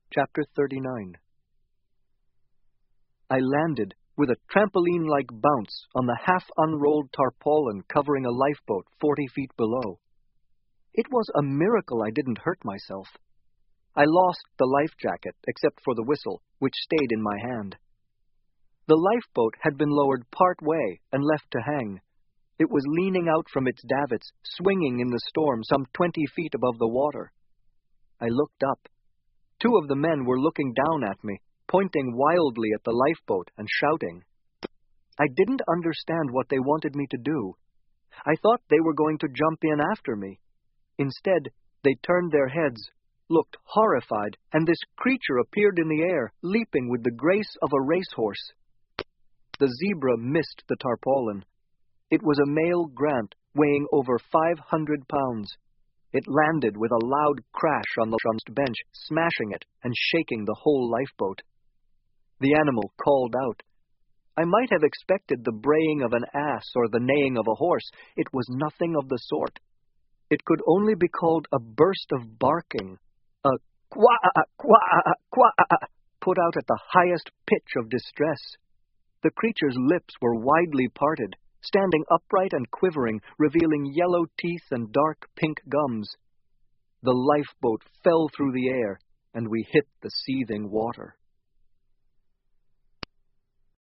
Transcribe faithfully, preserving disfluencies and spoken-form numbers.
Chapter thirty-nine. I landed with a trampoline-like bounce on the half-unrolled tarpaulin covering a lifeboat forty feet below. It was a miracle I didn't hurt myself. I lost the life jacket, except for the whistle, which stayed in my hand. The lifeboat had been lowered part way and left to hang. It was leaning out from its davits, swinging in the storm some twenty feet above the water. I looked up. Two of the men were looking down at me, pointing wildly at the lifeboat and shouting. I didn't understand what they wanted me to do. I thought they were going to jump in after me. Instead, they turned their heads, looked horrified, and this creature appeared in the air, leaping with the grace of a racehorse. The zebra missed the tarpaulin. It was a male Grant weighing over five hundred pounds. It landed with a loud crash on the front bench, smashing it and shaking the whole lifeboat. The animal called out. I might have expected the braying of an ass or the neighing of a horse. It was nothing of the sort. It could only be called a burst of barking, a qua qua qua put out at the highest pitch of distress. The creature's lips were widely parted, standing upright and quivering, revealing yellow teeth and dark pink gums. The lifeboat fell through the air, and we hit the seething water.